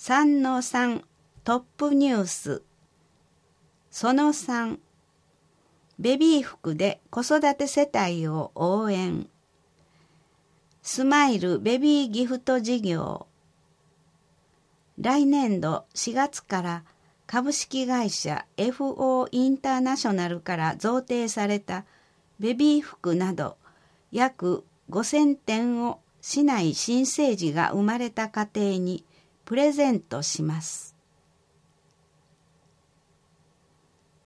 3-3トップニュース。その3、ベビー服で子育て世帯を応援。スマイルベビーギフト事業。来年度4月から株式会社 FO インターナショナルから贈呈されたベビー服など約5000点を市内新生児が生まれた家庭にプレゼントします。